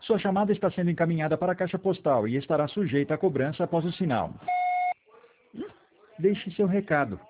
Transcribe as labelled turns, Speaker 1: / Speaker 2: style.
Speaker 1: Sua chamada está sendo encaminhada para a caixa postal e estará sujeita a cobrança após o sinal. Deixe seu recado.